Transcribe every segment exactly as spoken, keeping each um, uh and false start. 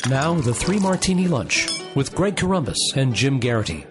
Now, the Three Martini Lunch with Greg Corombos and Jim Garrity.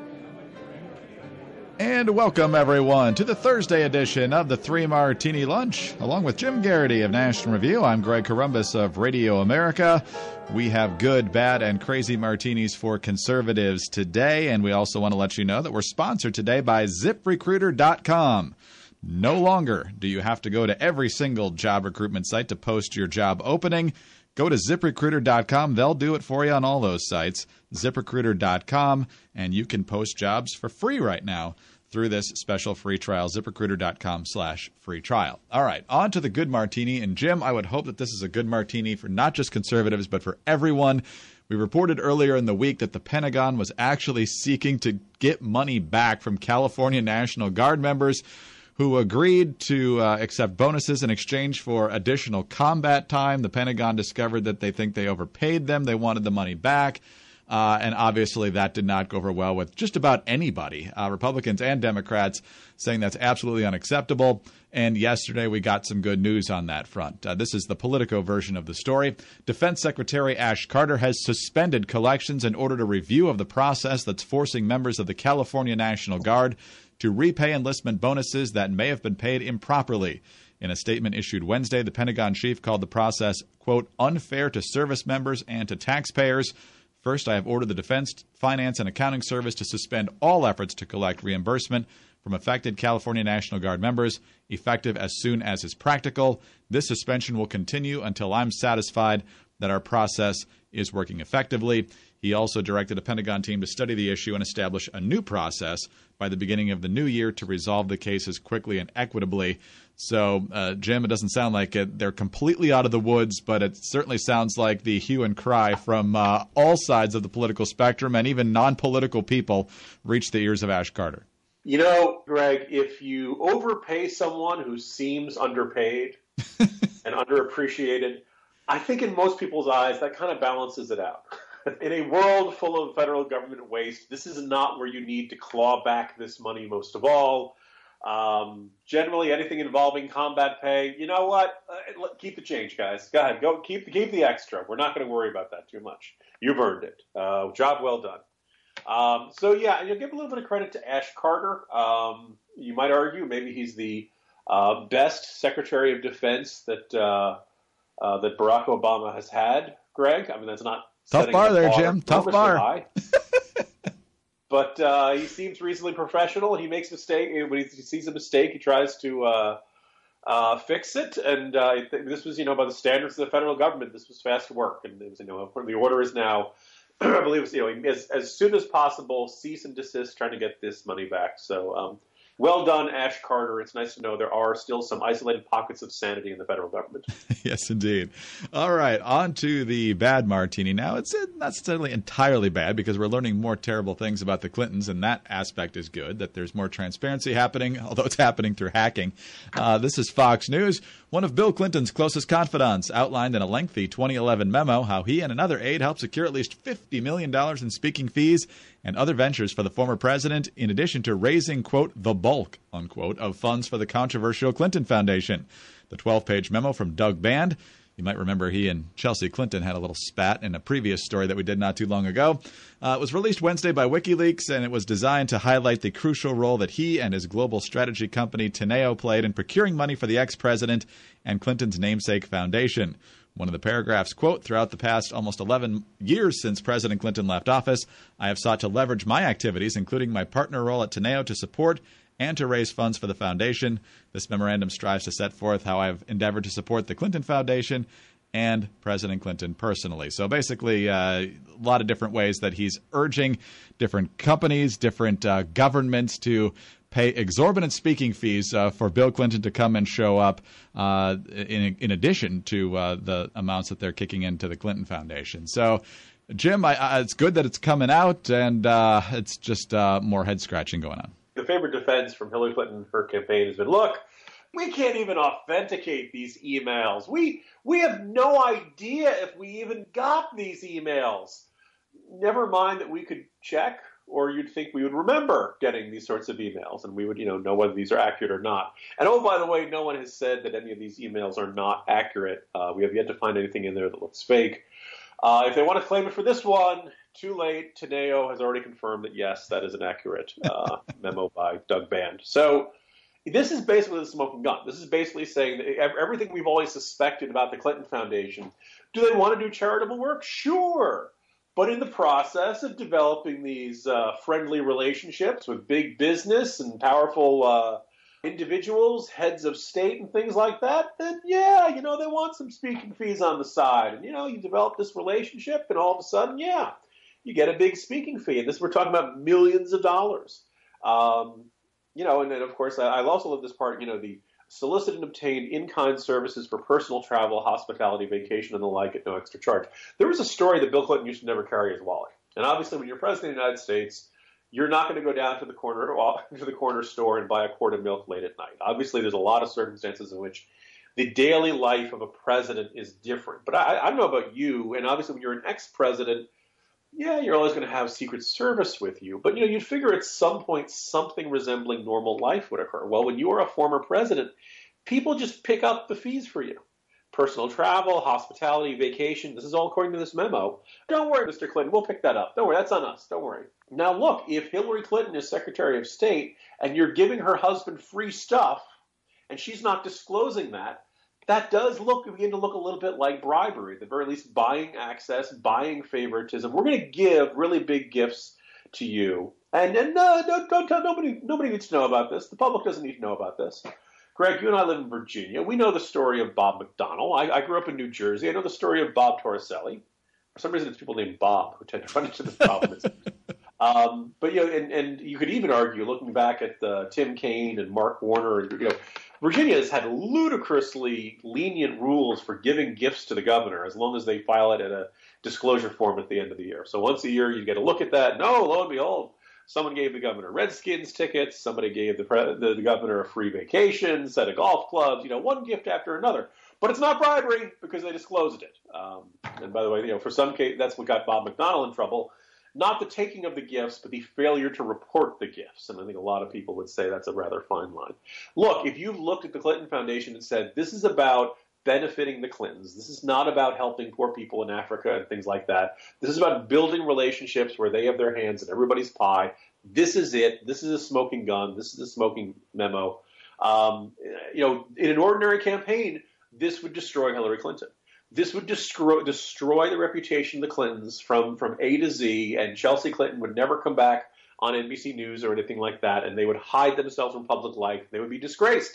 And welcome, everyone, to the Thursday edition of the Three Martini Lunch. Along with Jim Garrity of National Review, I'm Greg Corombos of Radio America. We have good, bad, and crazy martinis for conservatives today, and we also want to let you know that we're sponsored today by zip recruiter dot com. No longer do you have to go to every single job recruitment site to post your job opening. Go to zip recruiter dot com. They'll do it for you on all those sites, zip recruiter dot com, and you can post jobs for free right now through this special free trial, zip recruiter dot com slash free trial. All right, on to the good martini. And Jim, I would hope that this is a good martini for not just conservatives, but for everyone. We reported earlier in the week that the Pentagon was actually seeking to get money back from California National Guard members who agreed to uh, accept bonuses in exchange for additional combat time. The Pentagon discovered that they think they overpaid them. They wanted the money back. Uh, and obviously that did not go over well with just about anybody, uh, Republicans and Democrats, saying that's absolutely unacceptable. And yesterday we got some good news on that front. Uh, this is the Politico version of the story. Defense Secretary Ash Carter has suspended collections and ordered a review of the process that's forcing members of the California National Guard to repay enlistment bonuses that may have been paid improperly. In a statement issued Wednesday, the Pentagon chief called the process, quote, unfair to service members and to taxpayers. First, I have ordered the Defense Finance and Accounting Service to suspend all efforts to collect reimbursement from affected California National Guard members, effective as soon as is practical. This suspension will continue until I'm satisfied that our process is working effectively. He also directed a Pentagon team to study the issue and establish a new process by the beginning of the new year to resolve the cases quickly and equitably. So, uh, Jim, it doesn't sound like it. They're completely out of the woods, but it certainly sounds like the hue and cry from uh, all sides of the political spectrum, and even non-political people reached the ears of Ash Carter. You know, Greg, if you overpay someone who seems underpaid and underappreciated, I think in most people's eyes that kind of balances it out. In a world full of federal government waste, this is not where you need to claw back this money most of all. Um, generally, anything involving combat pay, you know what? Uh, keep the change, guys. Go ahead. Go keep the keep the extra. We're not going to worry about that too much. You've earned it. Uh, job well done. Um, so, yeah, and you'll give a little bit of credit to Ash Carter. Um, you might argue maybe he's the uh, best Secretary of Defense that uh, uh, that Barack Obama has had, Greg. I mean, that's not tough bar there, Jim. Tough bar. But uh, he seems reasonably professional. He makes a mistake. When he sees a mistake, he tries to uh, uh, fix it. And uh, I think this was, you know, by the standards of the federal government, this was fast work. And it was, you know, the order is now, I believe, it's, you know, as, as soon as possible, cease and desist, trying to get this money back. So, um, well done, Ash Carter. It's nice to know there are still some isolated pockets of sanity in the federal government. Yes, indeed. All right, on to the bad martini now. It's not necessarily entirely bad because we're learning more terrible things about the Clintons, and that aspect is good, that there's more transparency happening, although it's happening through hacking. Uh, this is Fox News. One of Bill Clinton's closest confidants outlined in a lengthy twenty eleven memo how he and another aide helped secure at least fifty million dollars in speaking fees and other ventures for the former president, in addition to raising, quote, the bulk, unquote, of funds for the controversial Clinton Foundation. The twelve-page memo from Doug Band, you might remember he and Chelsea Clinton had a little spat in a previous story that we did not too long ago. Uh, it was released Wednesday by WikiLeaks, and it was designed to highlight the crucial role that he and his global strategy company Teneo played in procuring money for the ex-president and Clinton's namesake foundation. One of the paragraphs, quote, throughout the past almost eleven years since President Clinton left office, I have sought to leverage my activities, including my partner role at Teneo, to support and to raise funds for the foundation. This memorandum strives to set forth how I have endeavored to support the Clinton Foundation and President Clinton personally. So basically, uh, a lot of different ways that he's urging different companies, different uh, governments to pay exorbitant speaking fees uh, for Bill Clinton to come and show up uh, in, in addition to uh, the amounts that they're kicking into the Clinton Foundation. So, Jim, I, I, it's good that it's coming out, and uh, it's just uh, more head-scratching going on. The favorite defense from Hillary Clinton, her campaign, has been, look, we can't even authenticate these emails. We we have no idea if we even got these emails. Never mind that we could check, or you'd think we would remember getting these sorts of emails, and we would, you know, know whether these are accurate or not. And oh, by the way, no one has said that any of these emails are not accurate. Uh, we have yet to find anything in there that looks fake. Uh, if they want to claim it for this one, too late. Teneo has already confirmed that, yes, that is an accurate uh, memo by Doug Band. So this is basically the smoking gun. This is basically saying that everything we've always suspected about the Clinton Foundation. Do they want to do charitable work? Sure. But in the process of developing these uh, friendly relationships with big business and powerful uh, individuals, heads of state and things like that, then yeah, you know, they want some speaking fees on the side. And, you know, you develop this relationship and all of a sudden, yeah, you get a big speaking fee. And this, we're talking about millions of dollars. Um, you know, and then, of course, I, I also love this part, you know, the solicited and obtained in-kind services for personal travel, hospitality, vacation, and the like at no extra charge. There was a story that Bill Clinton used to never carry his wallet. And obviously, when you're president of the United States, you're not going to go down to the corner to the corner store and buy a quart of milk late at night. Obviously, there's a lot of circumstances in which the daily life of a president is different. But I, I don't know about you, and obviously when you're an ex-president, yeah, you're always going to have Secret Service with you. But, you know, you'd figure at some point something resembling normal life would occur. Well, when you are a former president, people just pick up the fees for you. Personal travel, hospitality, vacation. This is all according to this memo. Don't worry, Mister Clinton. We'll pick that up. Don't worry. That's on us. Don't worry. Now, look, if Hillary Clinton is Secretary of State and you're giving her husband free stuff and she's not disclosing that, that does look begin to look a little bit like bribery, at the very least buying access, buying favoritism. We're going to give really big gifts to you. And, and uh, don't, don't tell nobody, nobody needs to know about this. The public doesn't need to know about this. Greg, you and I live in Virginia. We know the story of Bob McDonnell. I, I grew up in New Jersey. I know the story of Bob Torricelli. For some reason, it's people named Bob who tend to run into this problem. um, but, you know, and, and you could even argue, looking back at uh, Tim Kaine and Mark Warner, and, you know, Virginia has had ludicrously lenient rules for giving gifts to the governor as long as they file it at a disclosure form at the end of the year. So once a year, you get a look at that. No, lo and behold, someone gave the governor Redskins tickets. Somebody gave the, pre- the, the governor a free vacation, set of golf clubs, you know, one gift after another. But it's not bribery because they disclosed it. Um, and by the way, you know, for some case, that's what got Bob McDonnell in trouble. Not the taking of the gifts, but the failure to report the gifts. And I think a lot of people would say that's a rather fine line. Look, if you've looked at the Clinton Foundation and said, this is about benefiting the Clintons. This is not about helping poor people in Africa and things like that. This is about building relationships where they have their hands in everybody's pie. This is it. This is a smoking gun. This is a smoking memo. Um, you know, in an ordinary campaign, this would destroy Hillary Clinton. This would destroy, destroy the reputation of the Clintons from, from A to Z, and Chelsea Clinton would never come back on N B C News or anything like that, and they would hide themselves from public life. They would be disgraced.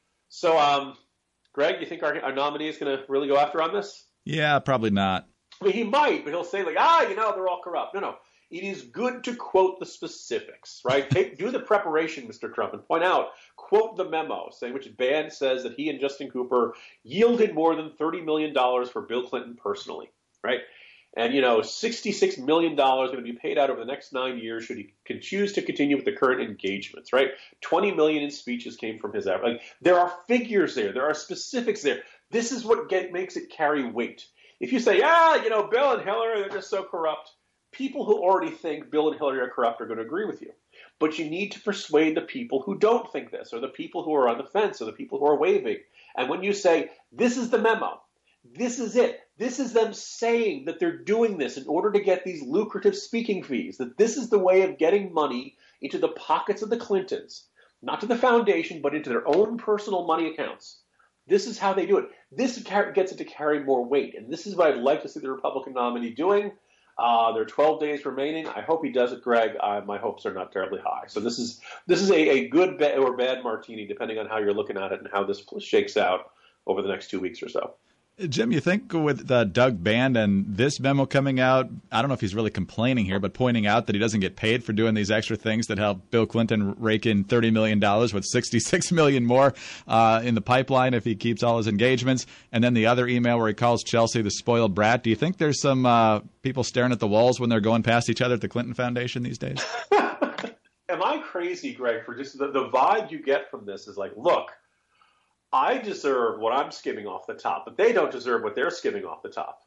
So, um, Greg, you think our, our nominee is going to really go after on this? Yeah, probably not. I mean, he might, but he'll say, like, ah, you know, they're all corrupt. No, no. It is good to quote the specifics, right? Take, do the preparation, Mister Trump, and point out, quote the memo, saying which Band says that he and Justin Cooper yielded more than thirty million dollars for Bill Clinton personally, right? And, you know, sixty-six million dollars going to be paid out over the next nine years should he can choose to continue with the current engagements, right? twenty million dollars in speeches came from his effort. Like, there are figures there. There are specifics there. This is what get, makes it carry weight. If you say, ah, you know, Bill and Hillary, they're just so corrupt, people who already think Bill and Hillary are corrupt are going to agree with you. But you need to persuade the people who don't think this, or the people who are on the fence, or the people who are waving. And when you say, this is the memo, this is it, this is them saying that they're doing this in order to get these lucrative speaking fees, that this is the way of getting money into the pockets of the Clintons, not to the foundation, but into their own personal money accounts. This is how they do it. This gets it to carry more weight. And this is what I'd like to see the Republican nominee doing. Uh, there are twelve days remaining. I hope he does it, Greg. Uh, my hopes are not terribly high. So this is this is a, a good ba- or bad martini, depending on how you're looking at it and how this shakes out over the next two weeks or so. Jim, you think with uh, Doug Band and this memo coming out, I don't know if he's really complaining here, but pointing out that he doesn't get paid for doing these extra things that help Bill Clinton rake in thirty million dollars with sixty-six million dollars more uh, in the pipeline if he keeps all his engagements. And then the other email where he calls Chelsea the spoiled brat. Do you think there's some uh, people staring at the walls when they're going past each other at the Clinton Foundation these days? Am I crazy, Greg, for just the, the vibe you get from this is like, look, I deserve what I'm skimming off the top, but they don't deserve what they're skimming off the top.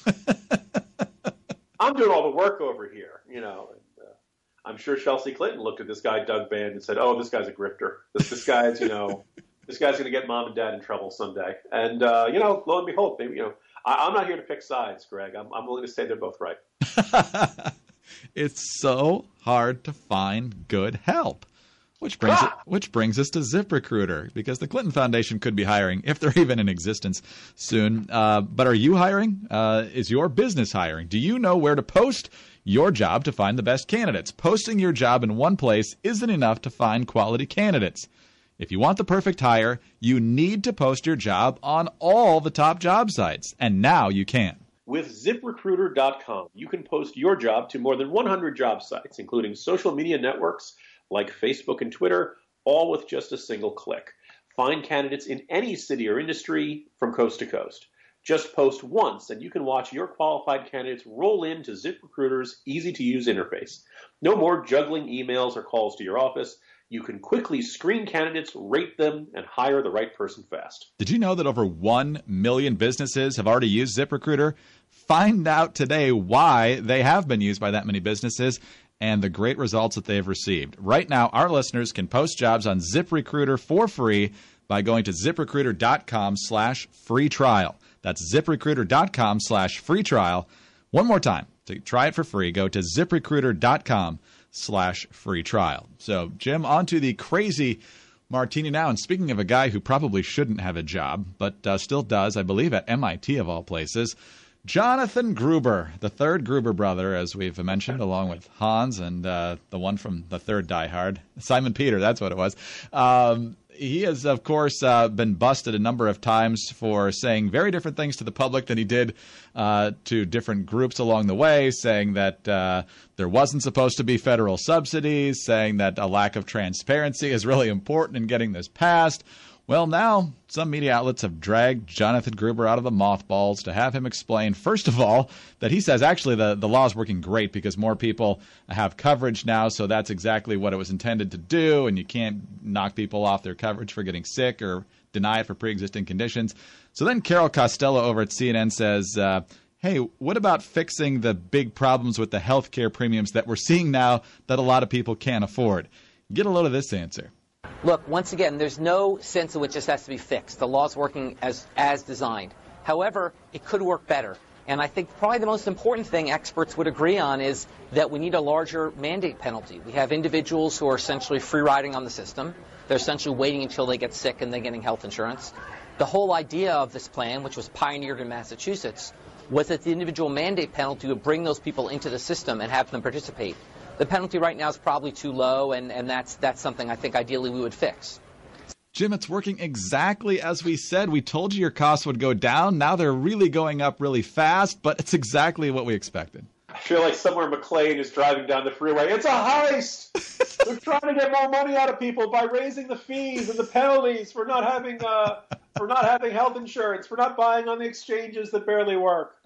I'm doing all the work over here, you know. And, uh, I'm sure Chelsea Clinton looked at this guy, Doug Band, and said, oh, this guy's a grifter. This, this guy's, you know, this guy's going to get mom and dad in trouble someday. And, uh, you know, lo and behold, maybe, you know, I, I'm not here to pick sides, Greg. I'm, I'm willing to say they're both right. It's so hard to find good help. Which brings Ah! it, which brings us to ZipRecruiter, because the Clinton Foundation could be hiring, if they're even in existence soon. Uh, but are you hiring? Uh, is your business hiring? Do you know where to post your job to find the best candidates? Posting your job in one place isn't enough to find quality candidates. If you want the perfect hire, you need to post your job on all the top job sites, and now you can. With zip recruiter dot com, you can post your job to more than one hundred job sites, including social media networks like Facebook and Twitter, all with just a single click. Find candidates in any city or industry from coast to coast. Just post once, and you can watch your qualified candidates roll into ZipRecruiter's easy-to-use interface. No more juggling emails or calls to your office. You can quickly screen candidates, rate them, and hire the right person fast. Did you know that over one million businesses have already used ZipRecruiter? Find out today why they have been used by that many businesses and the great results that they've received. Right now, our listeners can post jobs on ZipRecruiter for free by going to ZipRecruiter dot com slash free trial. That's ZipRecruiter dot com slash free trial. One more time, to try it for free, go to ZipRecruiter dot com slash free trial. So, Jim, on to the crazy martini now. And speaking of a guy who probably shouldn't have a job, but uh, still does, I believe, at M I T of all places, Jonathan Gruber, the third Gruber brother, as we've mentioned, along with Hans and uh, the one from the third Die Hard, Simon Peter, that's what it was. Um, he has, of course, uh, been busted a number of times for saying very different things to the public than he did uh, to different groups along the way, saying that uh, there wasn't supposed to be federal subsidies, saying that a lack of transparency is really important in getting this passed. Well, now some media outlets have dragged Jonathan Gruber out of the mothballs to have him explain, first of all, that he says actually the, the law is working great because more people have coverage now, so that's exactly what it was intended to do, and you can't knock people off their coverage for getting sick or deny it for pre-existing conditions. So then Carol Costello over at C N N says, uh, hey, what about fixing the big problems with the health care premiums that we're seeing now that a lot of people can't afford? Get a load of this answer. Look, once again, there's no sense in which this has to be fixed. The law's working as as designed. However, it could work better. And I think probably the most important thing experts would agree on is that we need a larger mandate penalty. We have individuals who are essentially free riding on the system. They're essentially waiting until they get sick and then getting health insurance. The whole idea of this plan, which was pioneered in Massachusetts, was that the individual mandate penalty would bring those people into the system and have them participate. The penalty right now is probably too low, and, and that's that's something I think ideally we would fix. Jim, it's working exactly as we said. We told you your costs would go down. Now they're really going up really fast, but it's exactly what we expected. I feel like somewhere McLean is driving down the freeway. It's a heist! They're trying to get more money out of people by raising the fees and the penalties for not having uh, for not having health insurance, for not buying on the exchanges that barely work.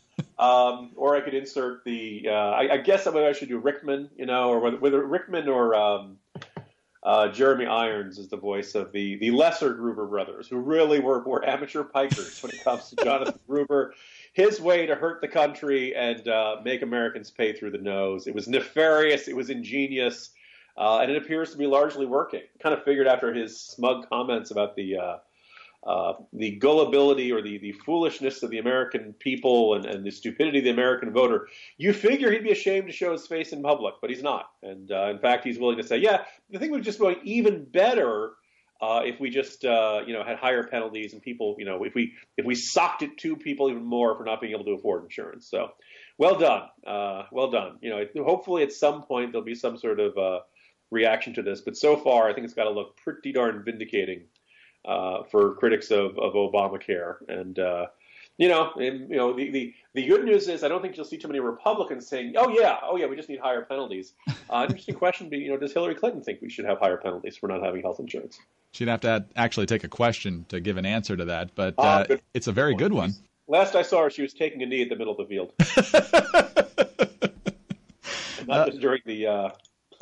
Um, or I could insert the, uh, I, I guess I should do Rickman, you know, or whether, whether Rickman or um, uh, Jeremy Irons is the voice of the, the lesser Gruber brothers, who really were, were amateur pikers when it comes to Jonathan Gruber. His way to hurt the country and uh, make Americans pay through the nose. It was nefarious. It was ingenious. Uh, and it appears to be largely working. Kind of figured after his smug comments about the uh, Uh, the gullibility or the, the foolishness of the American people and, and the stupidity of the American voter, you figure he'd be ashamed to show his face in public, but he's not. And uh, in fact, he's willing to say, yeah, the thing would just go even better uh, if we just, uh, you know, had higher penalties and people, you know, if we if we socked it to people even more for not being able to afford insurance. So well done. Uh, well done. You know, hopefully at some point there'll be some sort of uh, reaction to this. But so far, I think it's got to look pretty darn vindicating Uh, for critics of, of Obamacare. And, uh, you know, and, you know, the, the, the good news is I don't think you'll see too many Republicans saying, oh, yeah, oh, yeah, we just need higher penalties. Uh, interesting question, but, you know, does Hillary Clinton think we should have higher penalties for not having health insurance? She'd have to add, actually take a question to give an answer to that, but uh, uh, it's a very good one. Last I saw her, she was taking a knee at the middle of the field. Not just during the uh,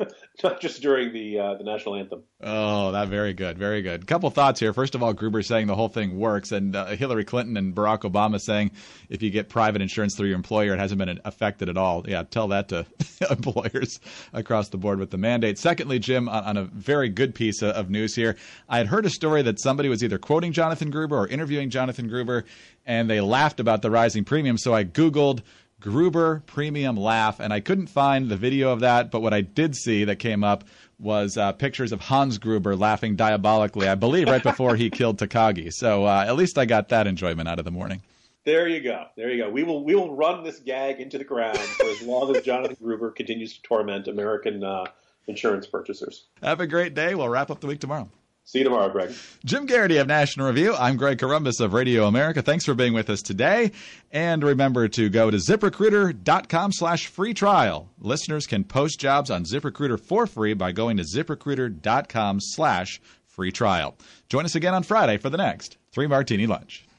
not just during the uh, the national anthem. Oh, that very good, very good. Couple thoughts here. First of all, Gruber saying the whole thing works, and uh, Hillary Clinton and Barack Obama saying if you get private insurance through your employer, it hasn't been affected at all. Yeah, tell that to employers across the board with the mandate. Secondly, Jim, on, on a very good piece of, of news here, I had heard a story that somebody was either quoting Jonathan Gruber or interviewing Jonathan Gruber, and they laughed about the rising premium. So I Googled Gruber premium laugh, and I couldn't find the video of that, but what I did see that came up was uh, pictures of Hans Gruber laughing diabolically, I believe, right before he killed Takagi. So uh, at least I got that enjoyment out of the morning. There you go. There you go. We will we will run this gag into the ground for as long as Jonathan Gruber continues to torment American uh, insurance purchasers. Have a great day. We'll wrap up the week tomorrow. See you tomorrow, Greg. Jim Garrity of National Review. I'm Greg Corombos of Radio America. Thanks for being with us today. And remember to go to ZipRecruiter.com slash free trial. Listeners can post jobs on ZipRecruiter for free by going to ZipRecruiter.com slash free trial. Join us again on Friday for the next Three Martini Lunch.